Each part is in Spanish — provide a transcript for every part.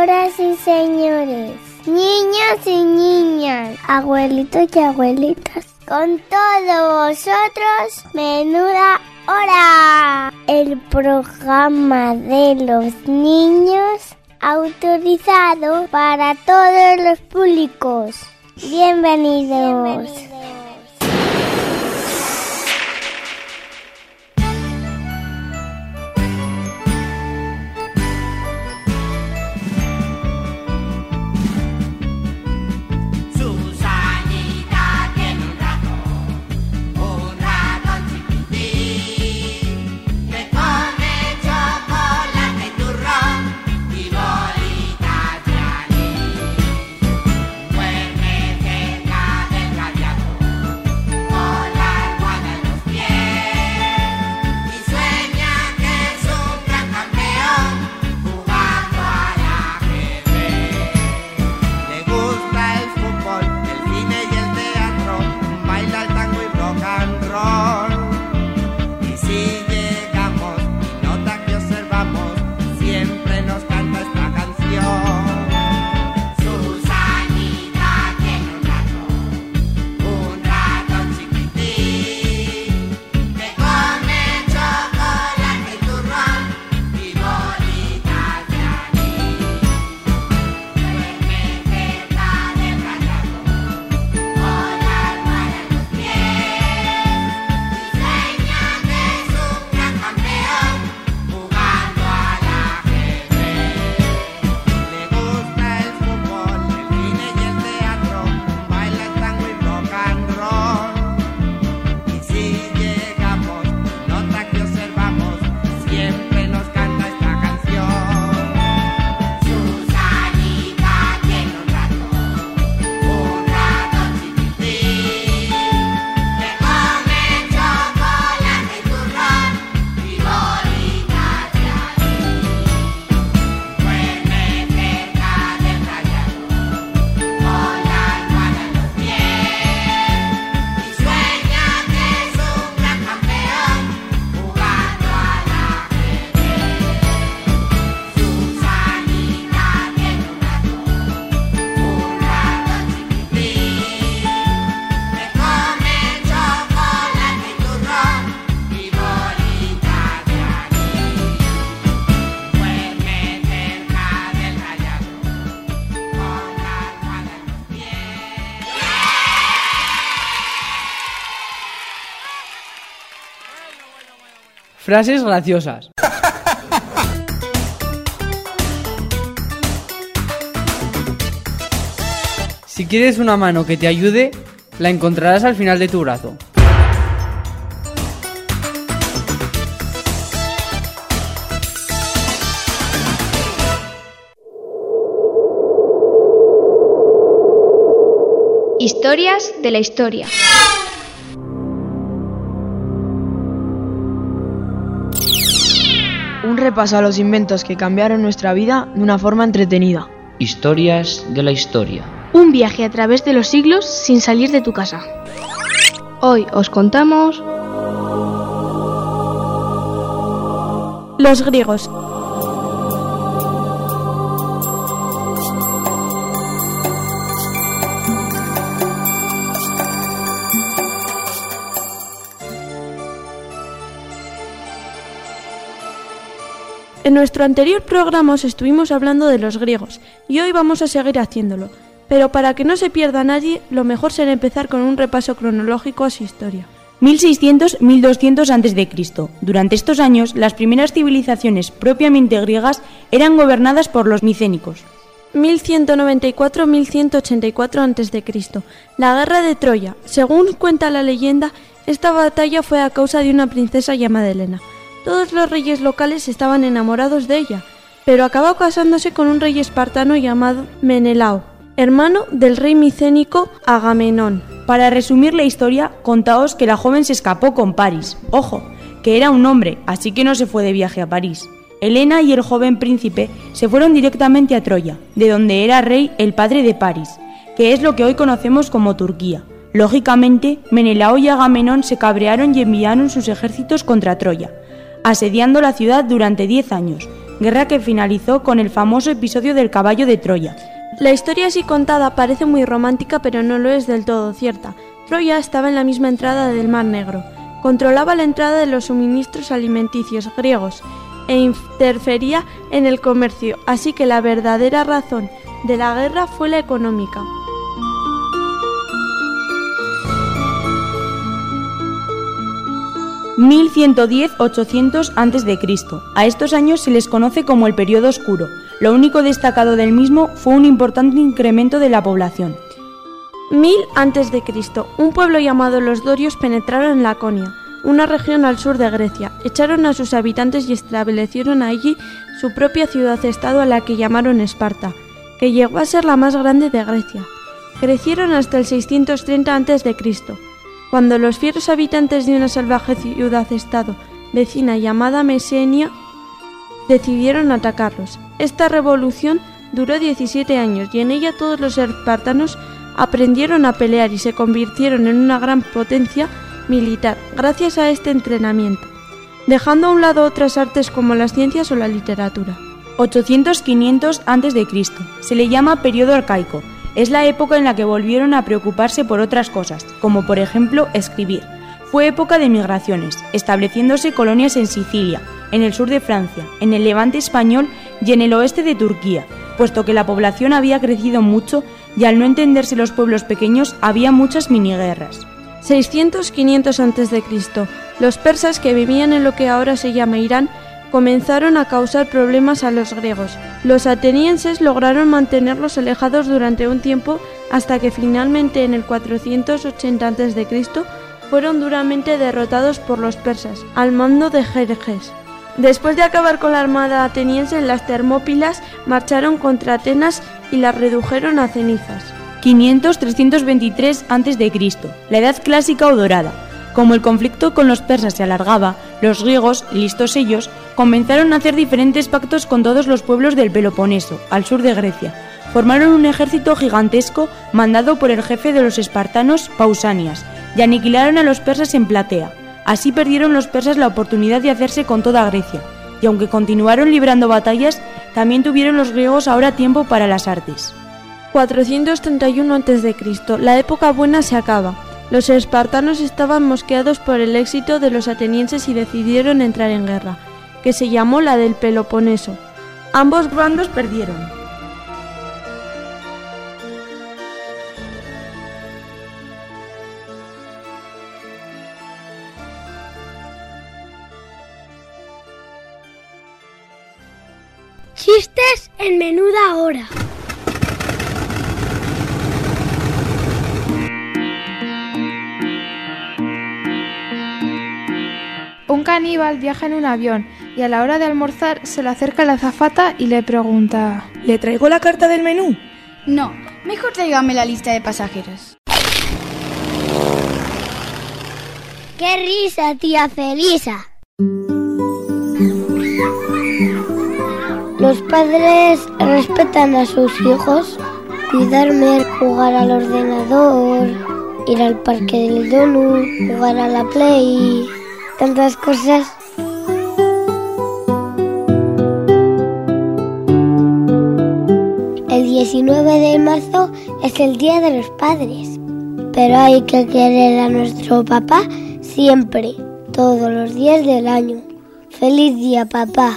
Señoras y señores, niños y niñas, abuelitos y abuelitas, con todos vosotros, Menuda Hora, el programa de los niños autorizado para todos los públicos. Bienvenidos. Frases graciosas. Si quieres una mano que te ayude, la encontrarás al final de tu brazo. Historias de la historia. Un repaso a los inventos que cambiaron nuestra vida de una forma entretenida. Historias de la historia. Un viaje a través de los siglos sin salir de tu casa. Hoy os contamos... Los griegos. En nuestro anterior programa os estuvimos hablando de los griegos y hoy vamos a seguir haciéndolo, pero para que no se pierda nadie, lo mejor será empezar con un repaso cronológico a su historia. 1600-1200 a.C. Durante estos años, las primeras civilizaciones propiamente griegas eran gobernadas por los micénicos. 1194-1184 a.C. La guerra de Troya. Según cuenta la leyenda, esta batalla fue a causa de una princesa llamada Helena. Todos los reyes locales estaban enamorados de ella, pero acabó casándose con un rey espartano llamado Menelao, hermano del rey micénico Agamenón. Para resumir la historia, contaos que la joven se escapó con Paris. Ojo, que era un hombre, así que no se fue de viaje a París. Helena y el joven príncipe se fueron directamente a Troya, de donde era rey el padre de Paris, que es lo que hoy conocemos como Turquía. Lógicamente, Menelao y Agamenón se cabrearon y enviaron sus ejércitos contra Troya, asediando la ciudad durante 10 años, guerra que finalizó con el famoso episodio del caballo de Troya. La historia así contada parece muy romántica, pero no lo es del todo cierta. Troya estaba en la misma entrada del Mar Negro, controlaba la entrada de los suministros alimenticios griegos e interfería en el comercio, así que la verdadera razón de la guerra fue la económica. (1110-800 a.C.). A estos años se les conoce como el Período Oscuro. Lo único destacado del mismo fue un importante incremento de la población. 1000 a.C. Un pueblo llamado los dorios penetraron en Laconia, una región al sur de Grecia. Echaron a sus habitantes y establecieron allí su propia ciudad-estado, a la que llamaron Esparta, que llegó a ser la más grande de Grecia. Crecieron hasta el 630 a.C., cuando los fieros habitantes de una salvaje ciudad-estado vecina llamada Mesenia decidieron atacarlos. Esta revolución duró 17 años y en ella todos los espartanos aprendieron a pelear y se convirtieron en una gran potencia militar gracias a este entrenamiento, dejando a un lado otras artes como las ciencias o la literatura. 800-500 a.C. Se le llama Período Arcaico. Es la época en la que volvieron a preocuparse por otras cosas, como por ejemplo escribir. Fue época de migraciones, estableciéndose colonias en Sicilia, en el sur de Francia, en el Levante español y en el oeste de Turquía, puesto que la población había crecido mucho y al no entenderse los pueblos pequeños había muchas miniguerras. 600-500 a.C. Los persas, que vivían en lo que ahora se llama Irán, comenzaron a causar problemas a los griegos. Los atenienses lograron mantenerlos alejados durante un tiempo hasta que finalmente en el 480 a.C. fueron duramente derrotados por los persas, al mando de Jerjes. Después de acabar con la armada ateniense, las Termópilas marcharon contra Atenas y las redujeron a cenizas. 500-323 a.C., la Edad Clásica o Dorada. Como el conflicto con los persas se alargaba, los griegos, listos ellos, comenzaron a hacer diferentes pactos con todos los pueblos del Peloponeso, al sur de Grecia. Formaron un ejército gigantesco mandado por el jefe de los espartanos, Pausanias, y aniquilaron a los persas en Platea. Así perdieron los persas la oportunidad de hacerse con toda Grecia, y aunque continuaron librando batallas, también tuvieron los griegos ahora tiempo para las artes. 431 a.C. La época buena se acaba. Los espartanos estaban mosqueados por el éxito de los atenienses y decidieron entrar en guerra, que se llamó la del Peloponeso. Ambos bandos perdieron. Chistes en menuda hora. Un caníbal viaja en un avión y a la hora de almorzar se le acerca la azafata y le pregunta: ¿Le traigo la carta del menú? No, mejor tráigame la lista de pasajeros. ¡Qué risa, tía Felisa! Los padres respetan a sus hijos, cuidarme, jugar al ordenador, ir al parque del donut, jugar a la play, tantas cosas. El 19 de marzo es el Día de los Padres, pero hay que querer a nuestro papá siempre, todos los días del año. ¡Feliz día, papá!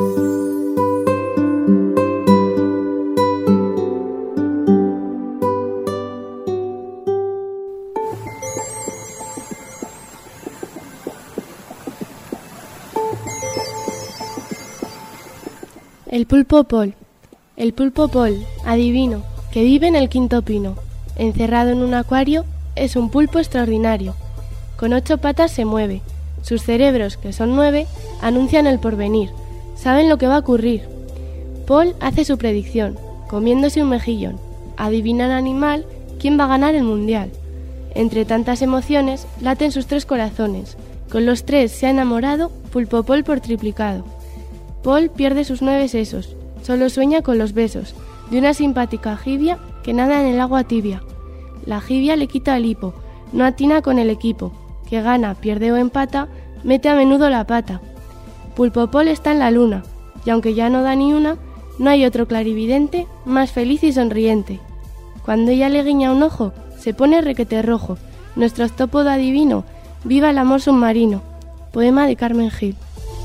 El pulpo Pol. El pulpo Pol, adivino, que vive en el quinto pino. Encerrado en un acuario, es un pulpo extraordinario. Con 8 patas se mueve. Sus cerebros, que son 9, anuncian el porvenir. Saben lo que va a ocurrir. Pol hace su predicción, comiéndose un mejillón. Adivina el animal quién va a ganar el mundial. Entre tantas emociones, laten sus 3 corazones. Con los 3 se ha enamorado, pulpo Pol por triplicado. Pol pierde sus 9 sesos, solo sueña con los besos de una simpática jibia que nada en el agua tibia. La jibia le quita el hipo, no atina con el equipo, que gana, pierde o empata, mete a menudo la pata. Pulpo Pol está en la luna, y aunque ya no da ni una, no hay otro clarividente más feliz y sonriente. Cuando ella le guiña un ojo, se pone requete rojo. Nuestro horóscopo adivino, viva el amor submarino. Poema de Carmen Gil.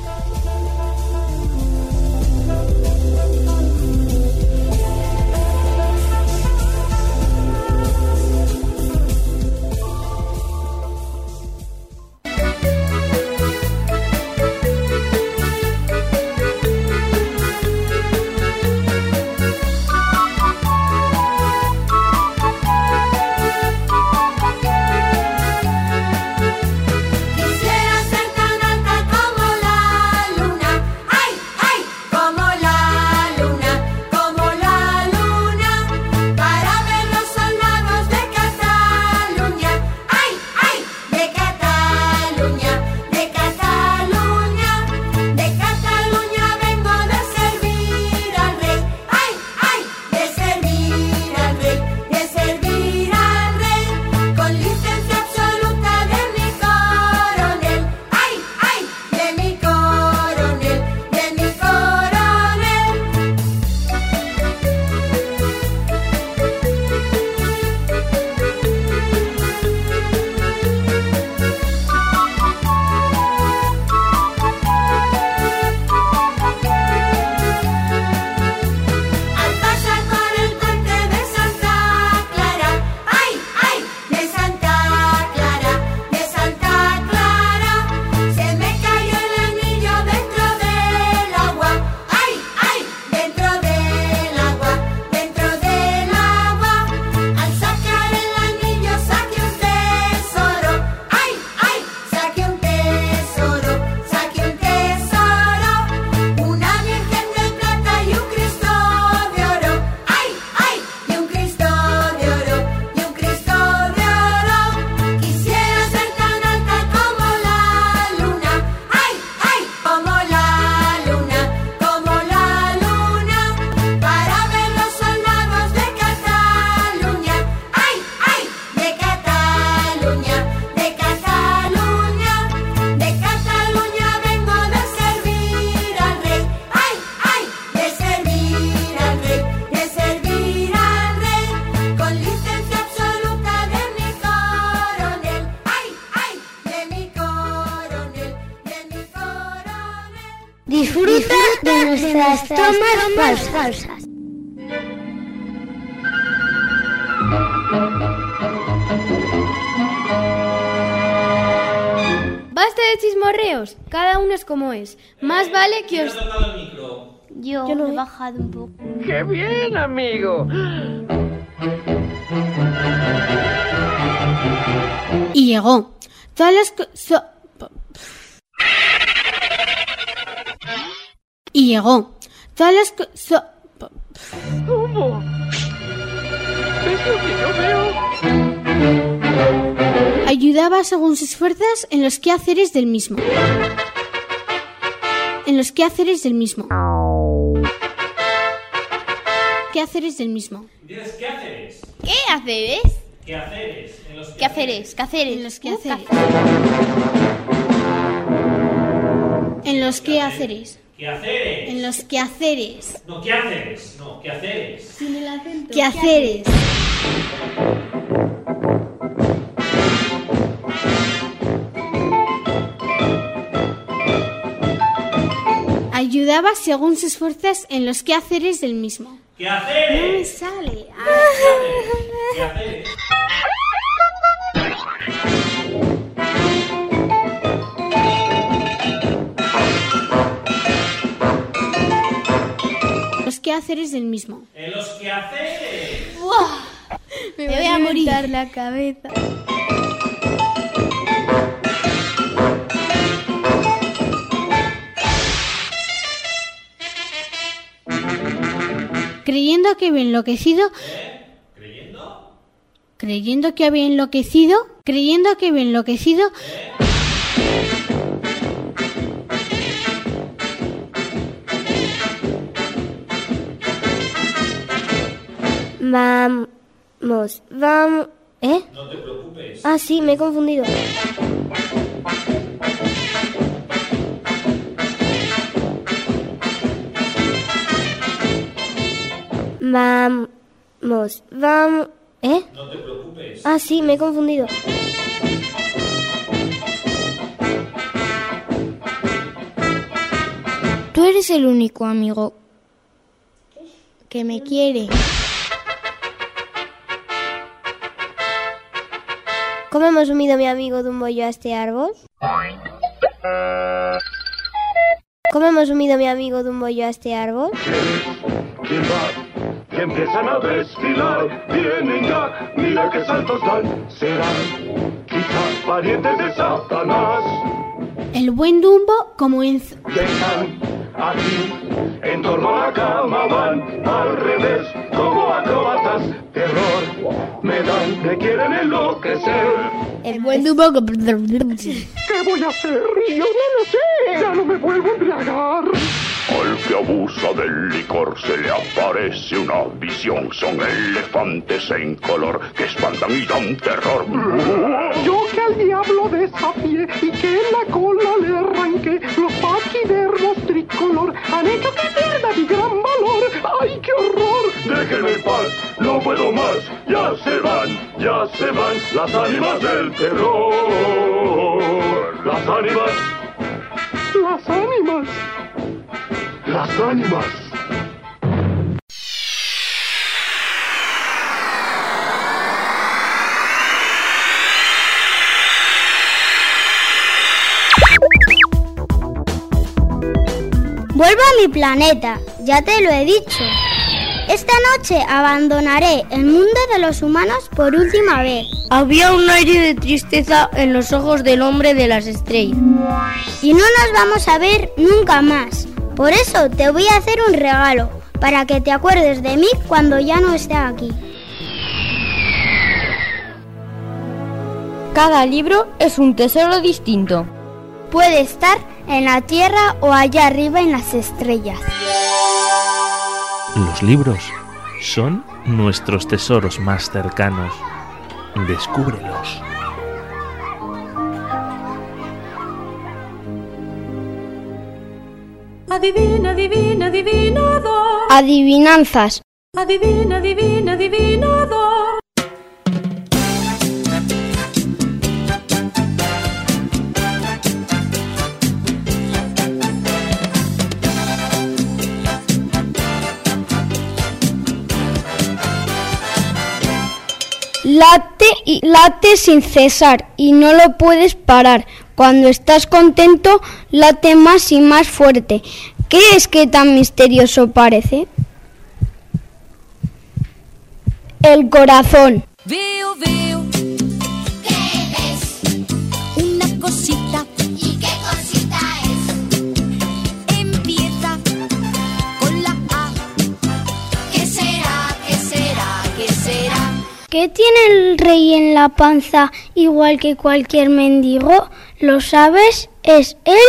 Disfruta de nuestras tomas falsas. Basta de chismorreos, cada uno es como es. Más vale que os... Yo no he bajado un poco. ¡Qué bien, amigo! Y llegó. Todas las Y llegó. Todas las ¿Cómo? ¿Es lo que yo veo? Ayudaba según sus fuerzas en los quehaceres del mismo. Quehaceres del mismo. ¿Quehaceres? En los quehaceres. Sin el acento. Quehaceres. Ayudaba según sus fuerzas en los quehaceres del mismo. ¿Quehaceres? No me sale. ¿Quehaceres? Los quehaceres del mismo. En los quehaceres. ¡Buah! Me voy a morir la cabeza. Creyendo que había enloquecido. Creyendo que había enloquecido. Vamos. No te preocupes. Ah, sí, me he confundido. Vamos. ¿Eh? No te preocupes. Ah, sí, me he confundido. Tú eres el único amigo que me quiere. ¿Cómo hemos subido mi amigo de un bollo a este árbol? ¿Cómo hemos subido mi amigo de un bollo a este árbol? ¿Quién va? Que empiezan a desfilar. Vienen ya, mira qué saltos dan. Serán quizás parientes de Satanás. El buen Dumbo como Dejan aquí, en torno a la cama van, al revés, como acróbatas. Terror, me dan, me quieren enloquecer. El buen Dumbo como... ¿Qué voy a hacer? Yo no lo sé. Ya no me vuelvo a embriagar. Al que abusa del licor se le aparece una visión. Son elefantes en color que espantan y dan terror. Yo que al diablo desafié y que en la cola le arranqué, los paquidermos tricolor han hecho que pierda mi gran valor. ¡Ay, qué horror! Déjenme en paz, no puedo más. Ya se van las ánimas del terror. Las ánimas. Vuelvo a mi planeta, ya te lo he dicho. Esta noche abandonaré el mundo de los humanos por última vez. Había un aire de tristeza en los ojos del hombre de las estrellas. Y no nos vamos a ver nunca más. Por eso te voy a hacer un regalo, para que te acuerdes de mí cuando ya no esté aquí. Cada libro es un tesoro distinto. Puede estar en la tierra o allá arriba en las estrellas. Los libros son nuestros tesoros más cercanos. Descúbrelos. Adivina, adivina, adivinador. Adivinanzas. Adivina, adivina, adivinador. Late sin cesar y no lo puedes parar. Cuando estás contento, late más y más fuerte. ¿Qué es que tan misterioso parece? El corazón. Veo, ¿qué ves? Una cosita. ¿Y qué cosita es? Empieza con la A. ¿Qué será? ¿Qué será? ¿Qué será? ¿Qué tiene el rey en la panza igual que cualquier mendigo? ¿Lo sabes? ¿Es él?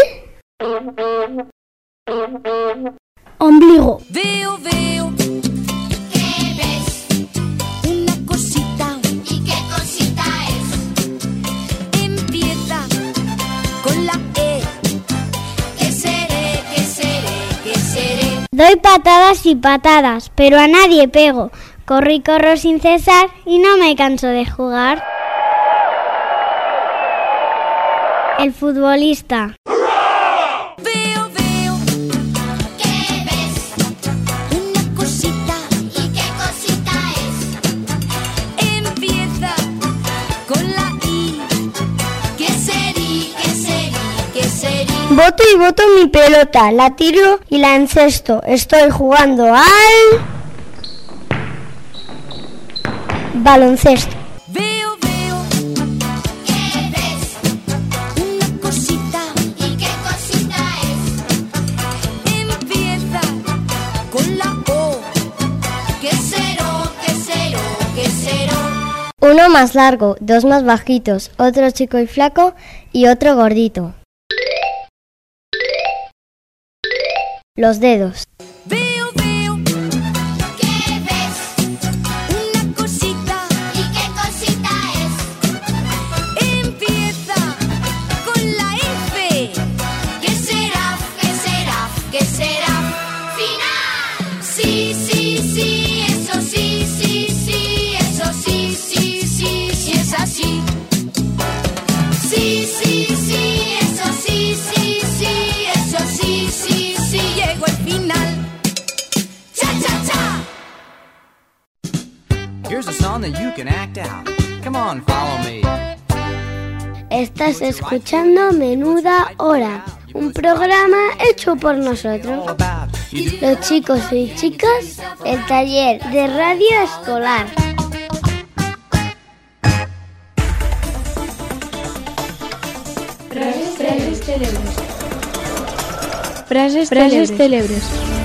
Ombligo. Veo, ¿qué ves? Una cosita. ¿Y qué cosita es? Empieza con la E. ¿Qué seré? ¿Qué seré? ¿Qué seré? Doy patadas y patadas, pero a nadie pego. Corro y corro sin cesar y no me canso de jugar. El futbolista. Veo, ¿qué ves? Una cosita. ¿Y qué cosita es? Empieza con la I. ¿Qué serí? ¿Qué serí? ¿Qué serí? Boto y boto mi pelota, la tiro y la encesto. Estoy jugando al baloncesto. Veo, ¿qué ves? Una cosita. ¿Y qué cosita es? Empieza con la O. ¿Qué será? ¿Qué será? ¿Qué será? Uno más largo, dos más bajitos, otro chico y flaco y otro gordito. Los dedos. Veo, ¿qué ves? Una cosita. ¿Y qué cosita es? Empieza con la F. ¿Qué será? ¿Qué será? ¿Qué será? Final. Sí, es down, then you can act out. Come on, follow me. Estás escuchando Menuda Hora, un programa hecho por nosotros, los chicos y chicas, el taller de radio escolar. Frases célebres. Frases célebres.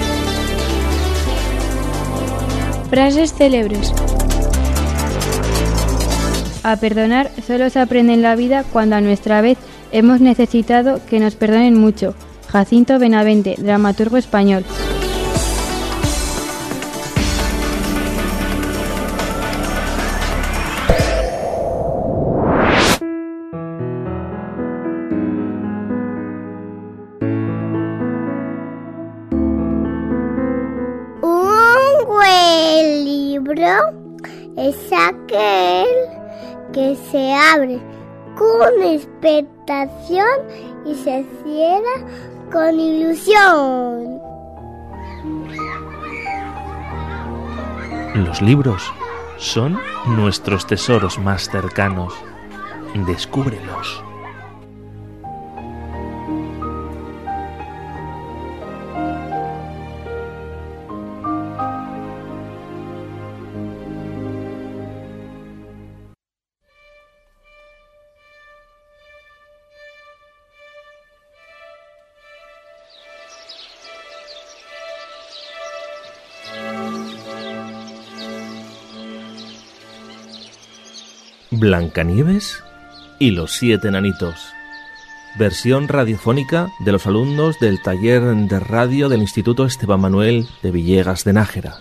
Frases célebres. A perdonar solo se aprende en la vida cuando a nuestra vez hemos necesitado que nos perdonen mucho. Jacinto Benavente, dramaturgo español. Un buen libro es aquel que se abre con expectación y se cierra con ilusión. Los libros son nuestros tesoros más cercanos. Descúbrelos. Blancanieves y los 7 enanitos. Versión radiofónica de los alumnos del taller de radio del Instituto Esteban Manuel de Villegas de Nájera.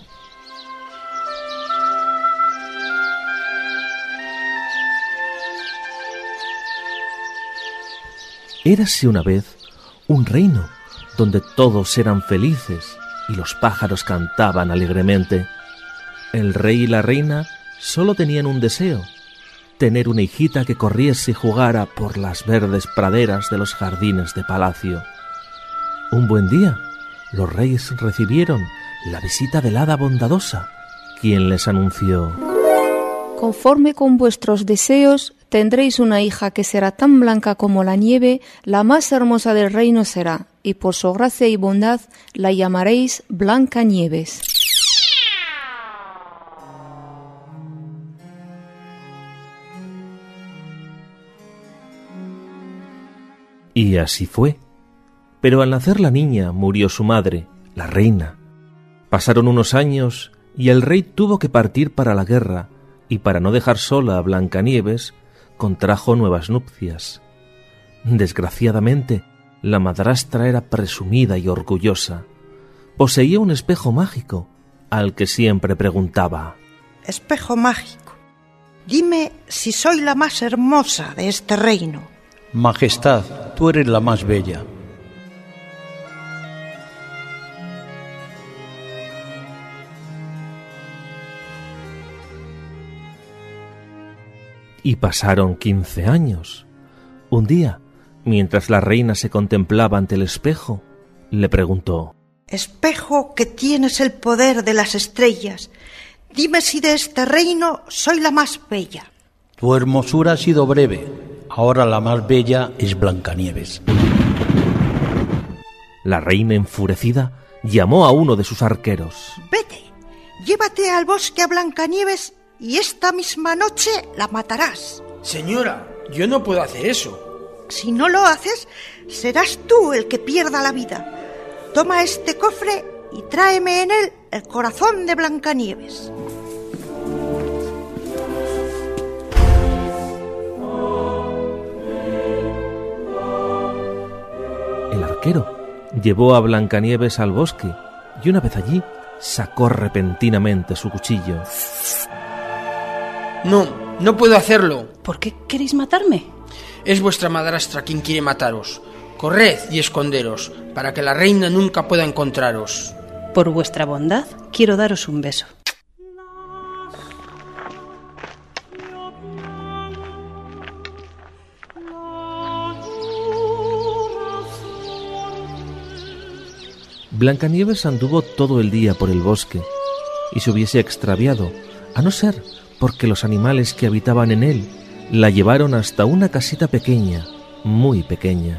Érase una vez un reino donde todos eran felices y los pájaros cantaban alegremente. El rey y la reina solo tenían un deseo: tener una hijita que corriese y jugara por las verdes praderas de los jardines de palacio. Un buen día, los reyes recibieron la visita del hada bondadosa, quien les anunció: conforme con vuestros deseos, tendréis una hija que será tan blanca como la nieve, la más hermosa del reino será, y por su gracia y bondad la llamaréis Blancanieves. Y así fue. Pero al nacer la niña murió su madre, la reina. Pasaron unos años y el rey tuvo que partir para la guerra, y para no dejar sola a Blancanieves, contrajo nuevas nupcias. Desgraciadamente, la madrastra era presumida y orgullosa. Poseía un espejo mágico, al que siempre preguntaba: espejo mágico, dime si soy la más hermosa de este reino. Majestad, tú eres la más bella. Y pasaron 15 años. Un día, mientras la reina se contemplaba ante el espejo, le preguntó: espejo que tienes el poder de las estrellas, dime si de este reino soy la más bella. Tu hermosura ha sido breve, ahora la más bella es Blancanieves. La reina, enfurecida, llamó a uno de sus arqueros. Vete, llévate al bosque a Blancanieves y esta misma noche la matarás. Señora, yo no puedo hacer eso. Si no lo haces, serás tú el que pierda la vida. Toma este cofre y tráeme en él el corazón de Blancanieves. El arquero llevó a Blancanieves al bosque y una vez allí sacó repentinamente su cuchillo. No puedo hacerlo. ¿Por qué queréis matarme? Es vuestra madrastra quien quiere mataros. Corred y esconderos, para que la reina nunca pueda encontraros. Por vuestra bondad, quiero daros un beso. Blancanieves anduvo todo el día por el bosque y se hubiese extraviado, a no ser porque los animales que habitaban en él la llevaron hasta una casita pequeña, muy pequeña.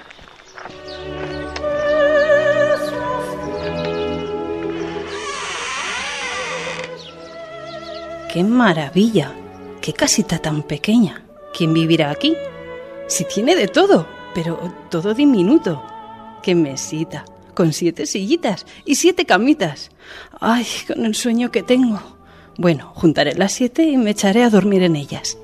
¡Qué maravilla! ¡Qué casita tan pequeña! ¿Quién vivirá aquí? Si tiene de todo, pero todo diminuto. ¡Qué mesita! Con 7 sillitas y 7 camitas. ¡Ay, con el sueño que tengo! Bueno, juntaré las 7 y me echaré a dormir en ellas.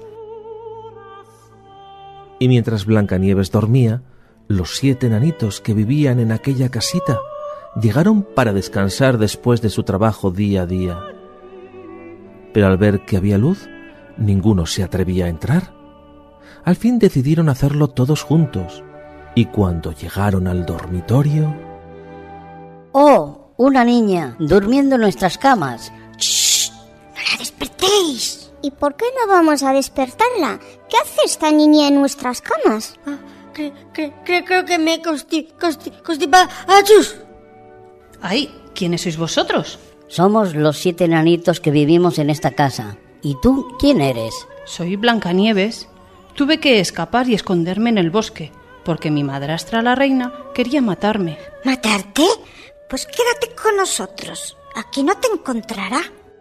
Y mientras Blancanieves dormía, los 7 enanitos que vivían en aquella casita llegaron para descansar después de su trabajo día a día. Pero al ver que había luz, ninguno se atrevía a entrar. Al fin decidieron hacerlo todos juntos, y cuando llegaron al dormitorio... ¡Oh, una niña durmiendo en nuestras camas! ¡Shh! ¡No la despertéis! ¿Y por qué no vamos a despertarla? ¿Qué hace esta niña en nuestras camas? Creo que me constipa... ¡Achus! ¡Ay! ¿Quiénes sois vosotros? Somos los 7 enanitos que vivimos en esta casa. ¿Y tú quién eres? Soy Blancanieves. Tuve que escapar y esconderme en el bosque, porque mi madrastra, la reina, quería matarme. ¿Matarte? Pues quédate con nosotros. Aquí no te encontrará.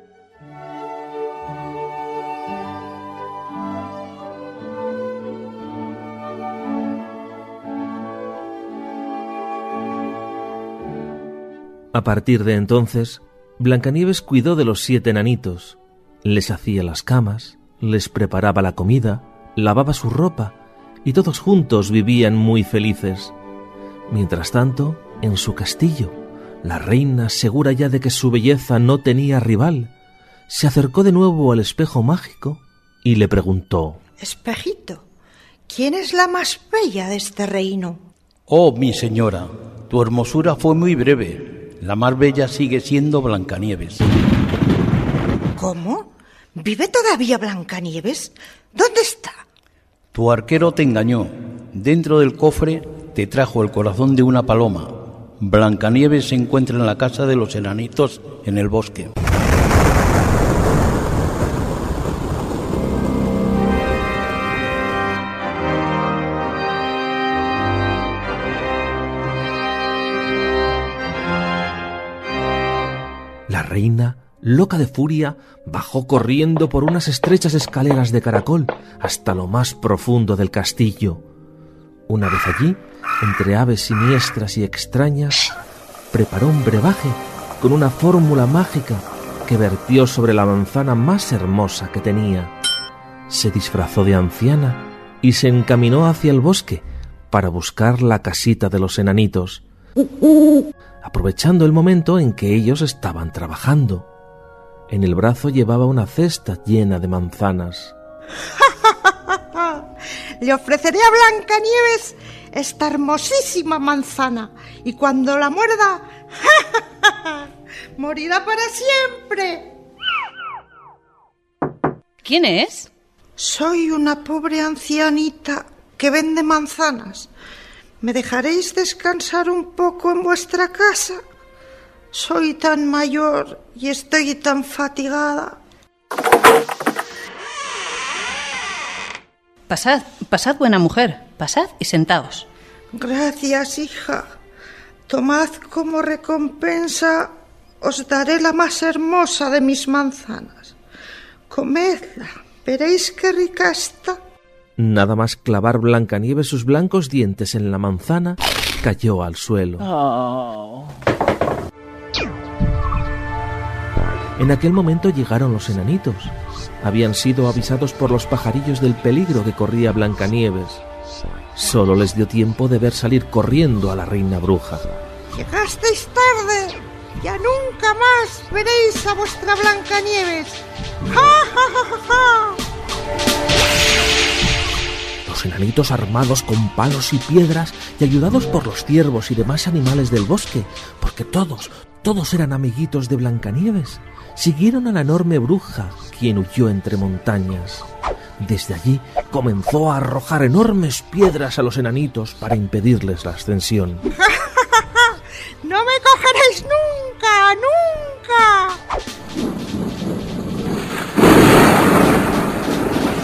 A partir de entonces, Blancanieves cuidó de los 7 enanitos. Les hacía las camas, les preparaba la comida, lavaba su ropa, y todos juntos vivían muy felices. Mientras tanto, en su castillo, la reina, segura ya de que su belleza no tenía rival, se acercó de nuevo al espejo mágico y le preguntó: Espejito, ¿quién es la más bella de este reino? Oh, mi señora, tu hermosura fue muy breve. La más bella sigue siendo Blancanieves. ¿Cómo? ¿Vive todavía Blancanieves? ¿Dónde está? Tu arquero te engañó. Dentro del cofre te trajo el corazón de una paloma. Blancanieves se encuentra en la casa de los enanitos en el bosque. La reina, loca de furia, bajó corriendo por unas estrechas escaleras de caracol hasta lo más profundo del castillo. Una vez allí, entre aves siniestras y extrañas, preparó un brebaje con una fórmula mágica que vertió sobre la manzana más hermosa que tenía. Se disfrazó de anciana y se encaminó hacia el bosque para buscar la casita de los enanitos, aprovechando el momento en que ellos estaban trabajando. En el brazo llevaba una cesta llena de manzanas. Le ofreceré a Blancanieves esta hermosísima manzana, y cuando la muerda, morirá para siempre. ¿Quién es? Soy una pobre ancianita que vende manzanas. ¿Me dejaréis descansar un poco en vuestra casa? Soy tan mayor y estoy tan fatigada. Pasad, buena mujer, pasad y sentaos. Gracias, hija. Tomad como recompensa, os daré la más hermosa de mis manzanas. Comedla, veréis qué rica está. Nada más clavar Blancanieves sus blancos dientes en la manzana, cayó al suelo. Oh. En aquel momento llegaron los enanitos. Habían sido avisados por los pajarillos del peligro que corría Blancanieves. Solo les dio tiempo de ver salir corriendo a la reina bruja. Llegasteis tarde. Ya nunca más veréis a vuestra Blancanieves. ¡Ja, ja, ja, ja, ja! Los enanitos, armados con palos y piedras y ayudados por los ciervos y demás animales del bosque, porque todos eran amiguitos de Blancanieves, siguieron a la enorme bruja, quien huyó entre montañas. Desde allí comenzó a arrojar enormes piedras a los enanitos para impedirles la ascensión. ¡No me cogeréis nunca, nunca!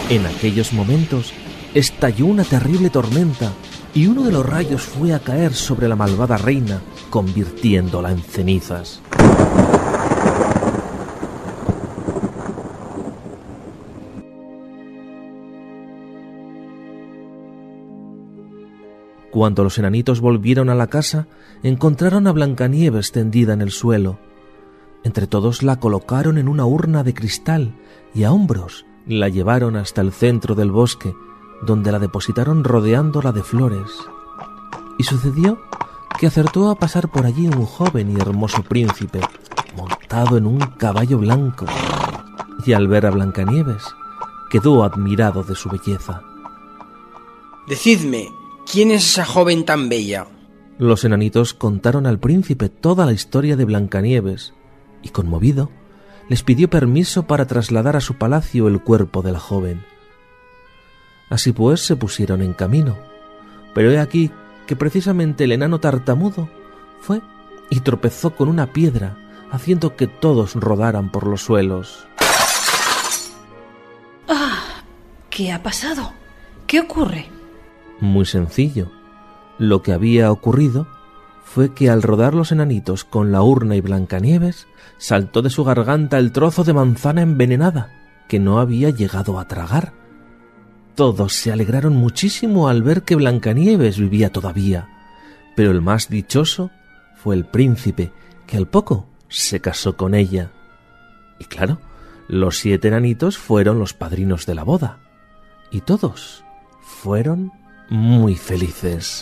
En aquellos momentos estalló una terrible tormenta y uno de los rayos fue a caer sobre la malvada reina, convirtiéndola en cenizas. Cuando los enanitos volvieron a la casa, encontraron a Blancanieves tendida en el suelo. Entre todos la colocaron en una urna de cristal y a hombros la llevaron hasta el centro del bosque, donde la depositaron rodeándola de flores. Y sucedió que acertó a pasar por allí un joven y hermoso príncipe, montado en un caballo blanco, y al ver a Blancanieves, quedó admirado de su belleza. Decidme, ¿quién es esa joven tan bella? Los enanitos contaron al príncipe toda la historia de Blancanieves, y conmovido, les pidió permiso para trasladar a su palacio el cuerpo de la joven. Así pues se pusieron en camino, pero he aquí que precisamente el enano tartamudo fue y tropezó con una piedra, haciendo que todos rodaran por los suelos. ¡Ah! ¿Qué ha pasado? ¿Qué ocurre? Muy sencillo. Lo que había ocurrido fue que al rodar los enanitos con la urna y Blancanieves, saltó de su garganta el trozo de manzana envenenada que no había llegado a tragar. Todos se alegraron muchísimo al ver que Blancanieves vivía todavía, pero el más dichoso fue el príncipe, que al poco se casó con ella. Y claro, los 7 enanitos fueron los padrinos de la boda, y todos fueron muy felices.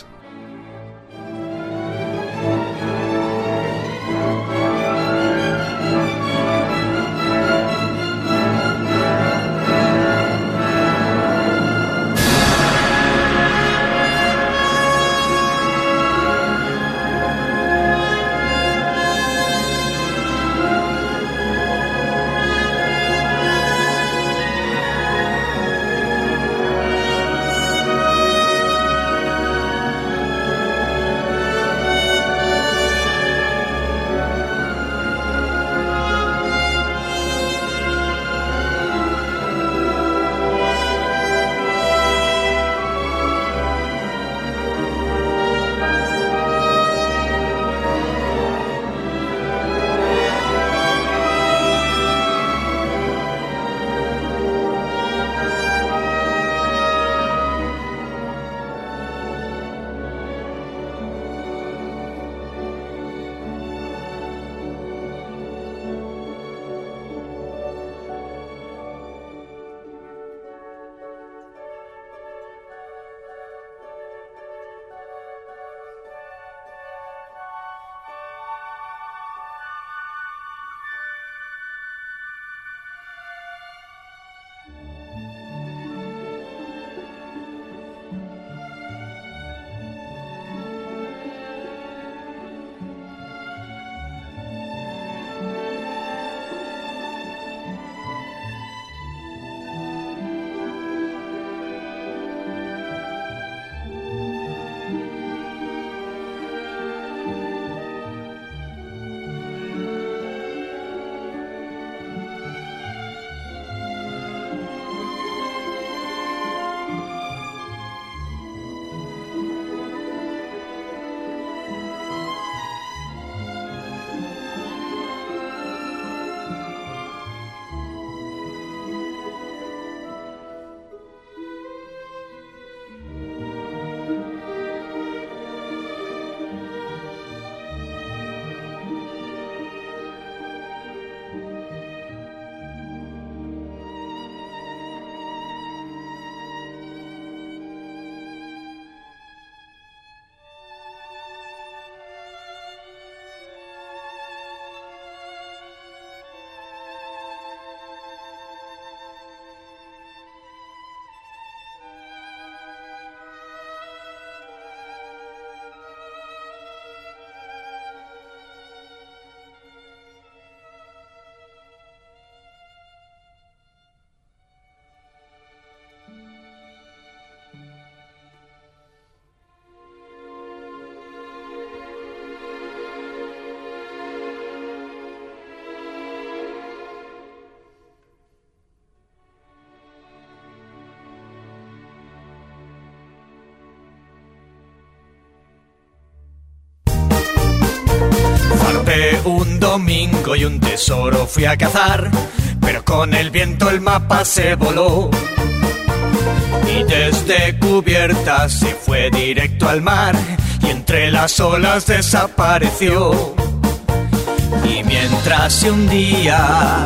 Un domingo y un tesoro fui a cazar, pero con el viento el mapa se voló. Y desde cubierta se fue directo al mar y entre las olas desapareció. Y mientras se hundía,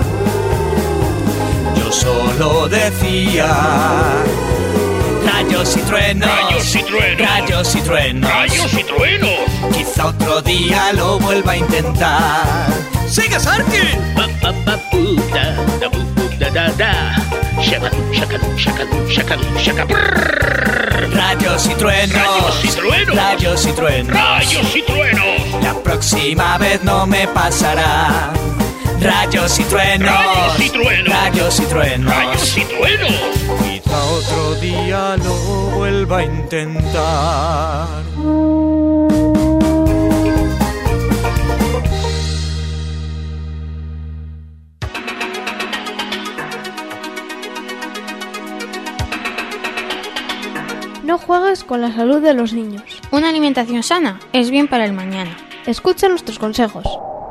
yo solo decía: rayos y truenos, rayos y truenos, rayos y truenos, rayos y truenos. Quizá otro día lo vuelva a intentar. ¡Sigue, Sarky! Rayos y truenos, rayos y truenos, rayos y truenos, rayos y truenos. La próxima vez no me pasará. Rayos y truenos, rayos y truenos, rayos y truenos, rayos y truenos. Quizá otro día lo vuelva a intentar. No juegues con la salud de los niños. Una alimentación sana es bien para el mañana. Escucha nuestros consejos.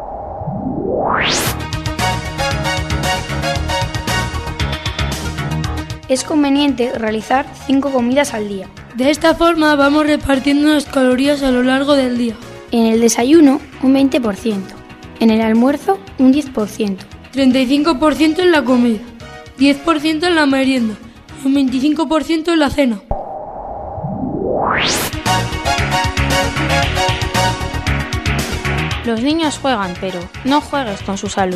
Es conveniente realizar 5 comidas al día. De esta forma vamos repartiendo las calorías a lo largo del día. En el desayuno, un 20%. En el almuerzo, un 10%. 35% en la comida. 10% en la merienda. Y un 25% en la cena. Los niños juegan, pero no juegues con su salud.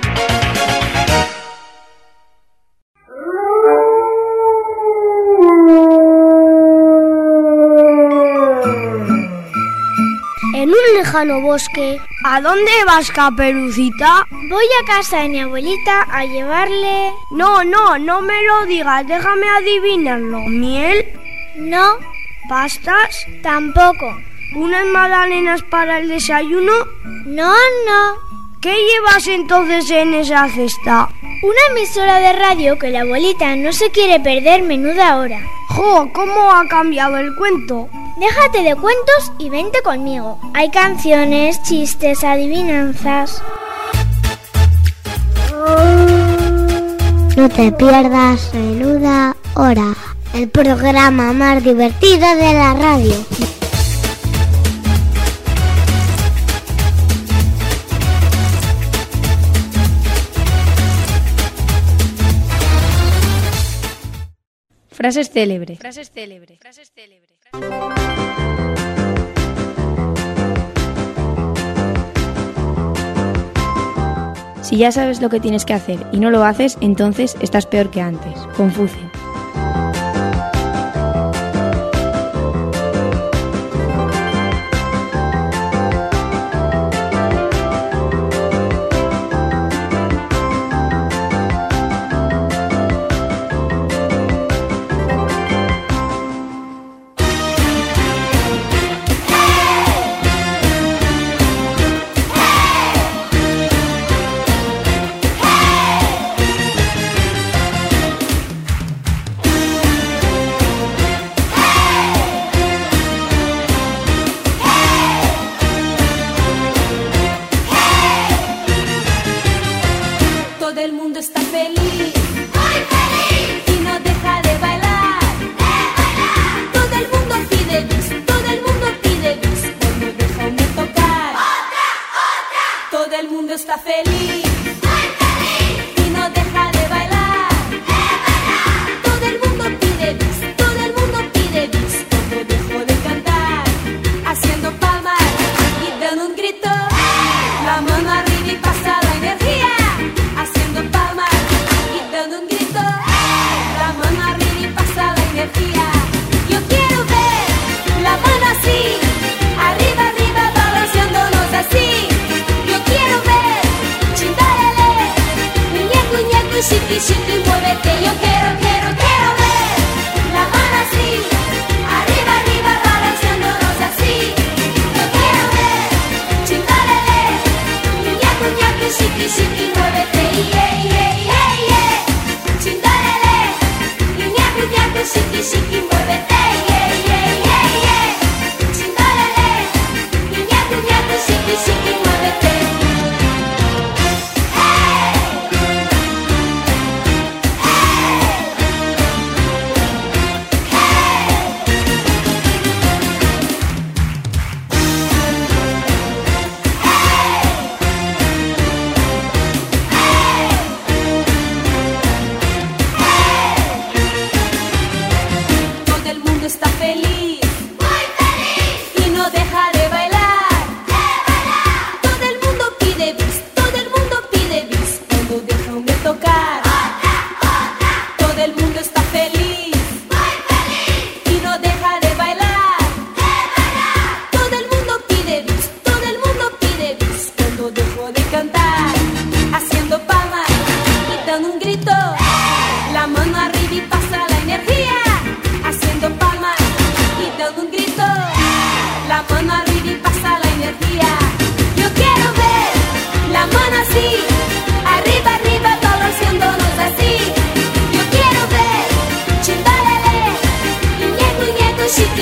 En un lejano bosque. ¿A dónde vas, Caperucita? Voy a casa de mi abuelita a llevarle... No me lo digas, déjame adivinarlo. ¿Miel? No. ¿Pastas? Tampoco. ¿Unas magdalenas para el desayuno? No. ¿Qué llevas entonces en esa cesta? Una emisora de radio que la abuelita no se quiere perder menuda hora. ¡Jo! ¿Cómo ha cambiado el cuento? Déjate de cuentos y vente conmigo. Hay canciones, chistes, adivinanzas. No te pierdas Menuda Hora, el programa más divertido de la radio. Frases célebres. Si ya sabes lo que tienes que hacer y no lo haces, entonces estás peor que antes. Confucio.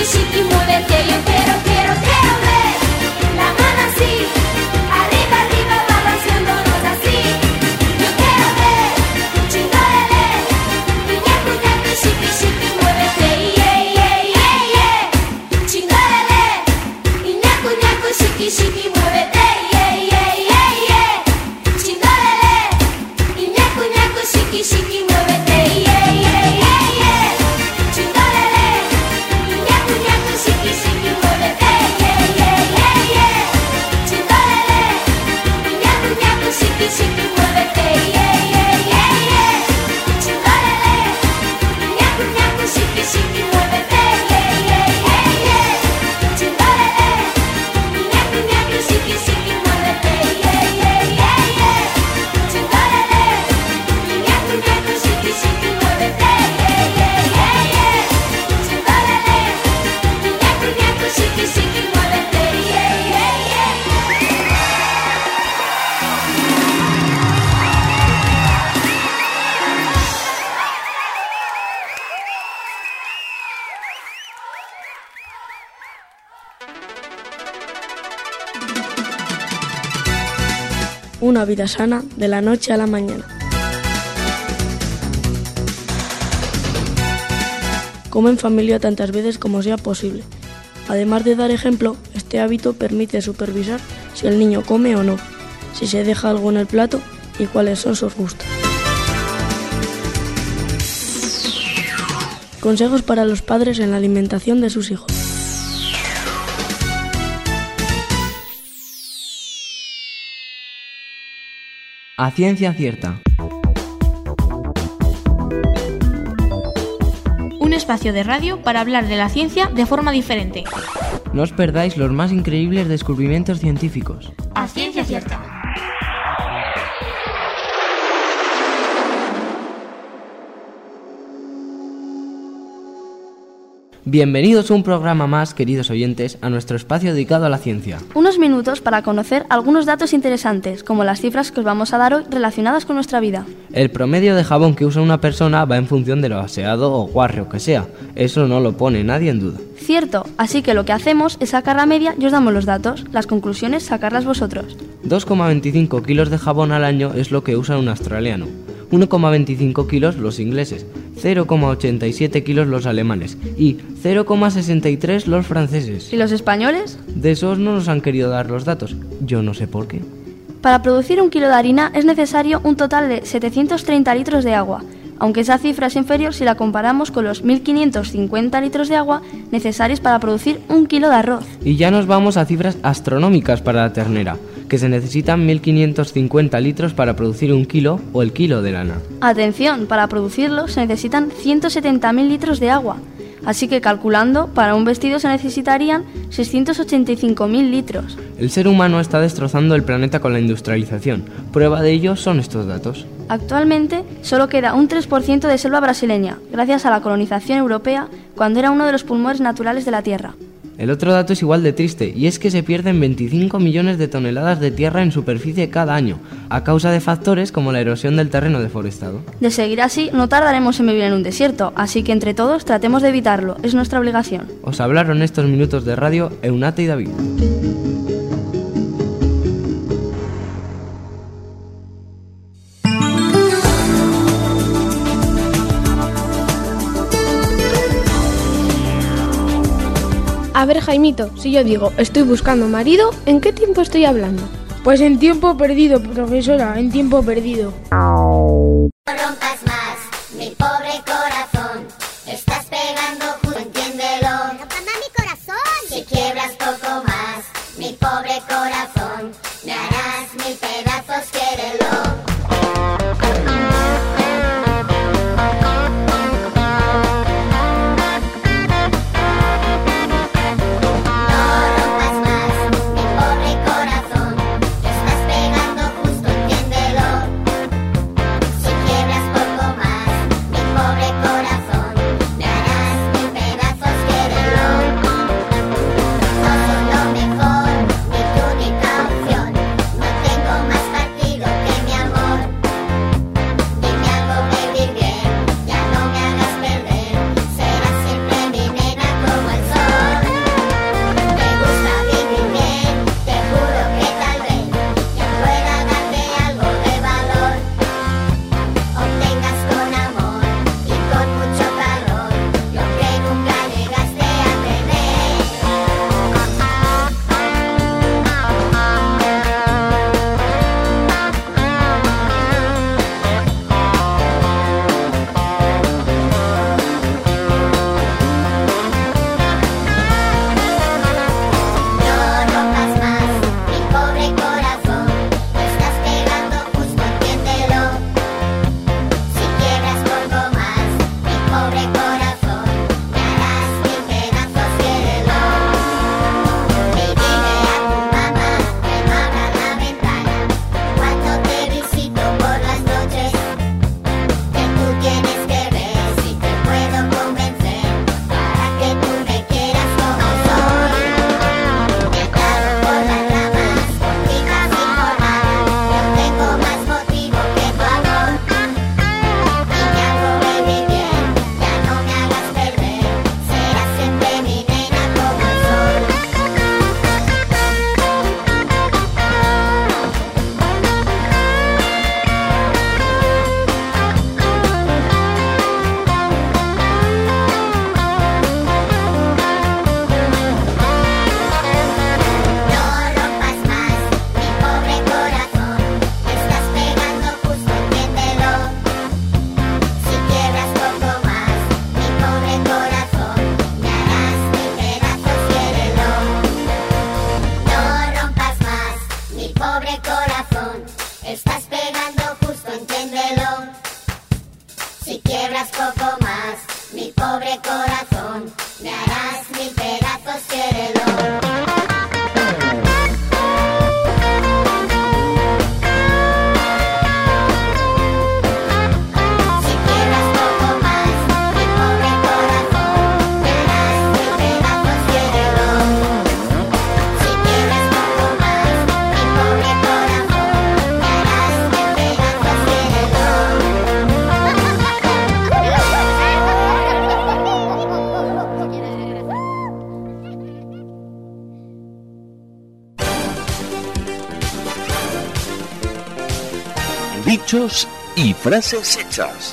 chiqui, muévete. Yo quiero ver la mano así, arriba, arriba, balanceándonos así. Yo quiero ver chingolele, ñacu, ñacu, chiqui, chiqui, muévete. Yeah, yeah, yeah, yeah. Chingolele, ñacu, ñacu, chiqui, chiqui, muévete. Yeah, yeah, yeah, yeah. Chingolele, ñacu, ñacu, chiqui, chiqui, muévete. Yeah, yeah, yeah, yeah. Chingolele, ñacu, ñacu, chiqui, chiqui, muévete. Yeah, yeah, yeah, yeah. Chingolele, ñacu, ñacu, chiqui, chiqui, muévete. Yeah, yeah, yeah, yeah. Chingolele, ñacu, ñacu, chiqui, chiqui, muévete. Yeah, yeah, yeah, yeah. Chingolele, ñacu, ñacu, chiqui, chiqui, muévete. Yeah, yeah, yeah, yeah. Chingolele, ñacu, ñacu, chiqui, chiqui, muévete. Yeah, yeah, yeah, yeah. Chingolele, ñacu, ñacu, chiqui, chiqui, muévete. Yeah, yeah, yeah. Una vida sana de la noche a la mañana. Come en familia tantas veces como sea posible. Además de dar ejemplo, este hábito permite supervisar si el niño come o no, si se deja algo en el plato y cuáles son sus gustos. Consejos para los padres en la alimentación de sus hijos. A ciencia cierta. Un espacio de radio para hablar de la ciencia de forma diferente. No os perdáis los más increíbles descubrimientos científicos. A ciencia cierta. Bienvenidos a un programa más, queridos oyentes, a nuestro espacio dedicado a la ciencia. Unos minutos para conocer algunos datos interesantes, como las cifras que os vamos a dar hoy relacionadas con nuestra vida. El promedio de jabón que usa una persona va en función de lo aseado o guarro que sea. Eso no lo pone nadie en duda. Cierto, así que lo que hacemos es sacar la media y os damos los datos. Las conclusiones, sacarlas vosotros. 2,25 kilos de jabón al año es lo que usa un australiano. 1,25 kilos los ingleses, 0,87 kilos los alemanes y 0,63 los franceses. ¿Y los españoles? De esos no nos han querido dar los datos. Yo no sé por qué. Para producir 1 kilo de harina es necesario un total de 730 litros de agua, aunque esa cifra es inferior si la comparamos con los 1.550 litros de agua necesarios para producir 1 kilo de arroz. Y ya nos vamos a cifras astronómicas para la ternera, que se necesitan 1.550 litros para producir 1 kilo o el kilo de lana. Atención, para producirlo se necesitan 170.000 litros de agua, así que calculando, para un vestido se necesitarían 685.000 litros. El ser humano está destrozando el planeta con la industrialización. Prueba de ello son estos datos. Actualmente solo queda un 3% de selva brasileña, gracias a la colonización europea, cuando era uno de los pulmones naturales de la Tierra. El otro dato es igual de triste, y es que se pierden 25 millones de toneladas de tierra en superficie cada año, a causa de factores como la erosión del terreno deforestado. De seguir así, no tardaremos en vivir en un desierto, así que entre todos tratemos de evitarlo, es nuestra obligación. Os hablaron estos minutos de radio Eunate y David. A ver, Jaimito, si yo digo estoy buscando marido, ¿en qué tiempo estoy hablando? Pues en tiempo perdido, profesora, en tiempo perdido. No rompas más, mi pobre corazón. Estás pegando, entiéndelo. ¡Pero calma mi corazón! Si quiebras poco más, mi pobre corazón, me harás 1000 pedazos, quiérelo. Pobre corazón. dichos y frases hechas.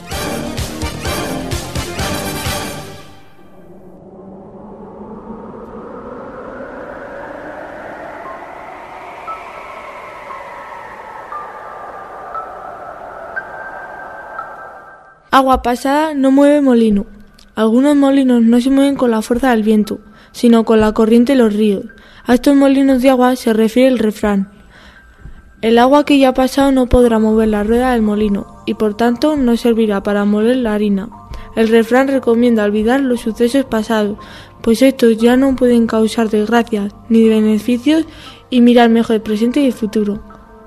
Agua pasada no mueve molino. Algunos molinos no se mueven con la fuerza del viento, sino con la corriente de los ríos. A estos molinos de agua se refiere el refrán. El agua que ya ha pasado no podrá mover la rueda del molino, y por tanto no servirá para moler la harina. El refrán recomienda olvidar los sucesos pasados, pues estos ya no pueden causar desgracias ni beneficios, y mirar mejor el presente y el futuro.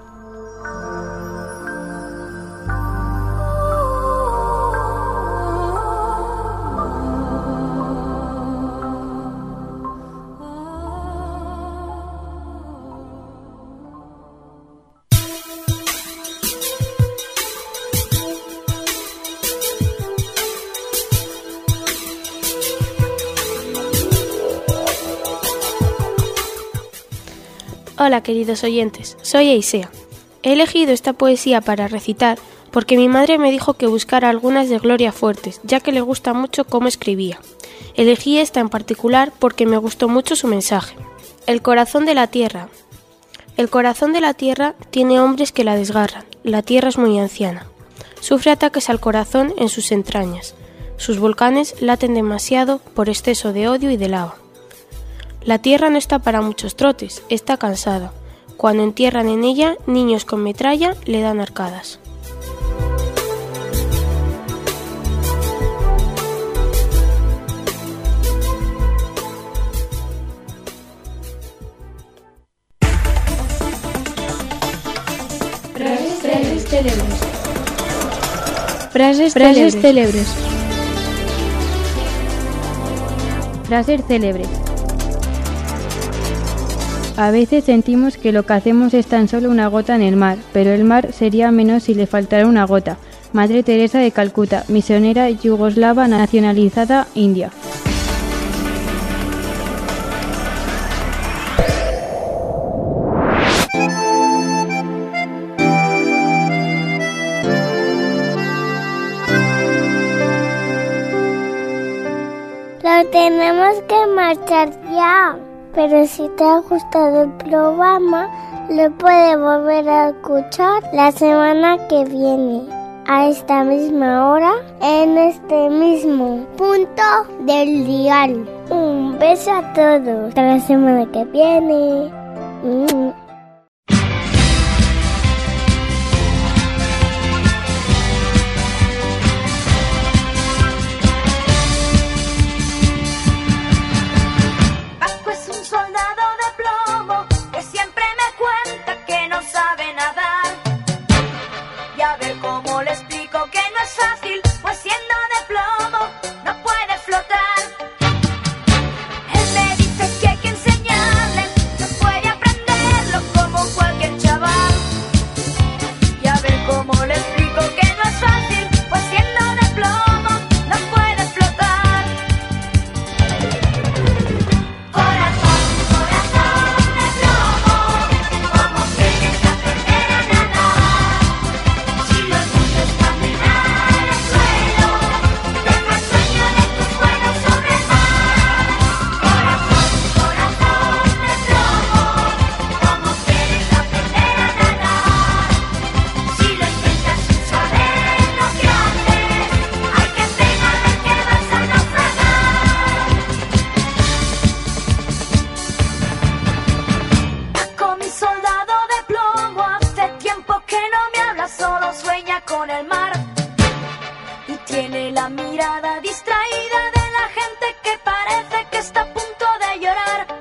Hola queridos oyentes, soy Eisea. He elegido esta poesía para recitar porque mi madre me dijo que buscara algunas de Gloria Fuertes, ya que le gusta mucho cómo escribía. Elegí esta en particular porque me gustó mucho su mensaje. El corazón de la tierra. El corazón de la tierra tiene hombres que la desgarran. La tierra es muy anciana. Sufre ataques al corazón en sus entrañas. Sus volcanes laten demasiado por exceso de odio y de lava. La tierra no está para muchos trotes, está cansada. Cuando entierran en ella, niños con metralla le dan arcadas. Frases célebres. Frases célebres. Frases célebres. A veces sentimos que lo que hacemos es tan solo una gota en el mar, pero el mar sería menos si le faltara una gota. Madre Teresa de Calcuta, misionera yugoslava nacionalizada india. Lo tenemos que marchar ya. Pero si te ha gustado el programa, lo puedes volver a escuchar la semana que viene, a esta misma hora, en este mismo punto del dial. Un beso a todos. Hasta la semana que viene. Tiene la mirada distraída de la gente que parece que está a punto de llorar.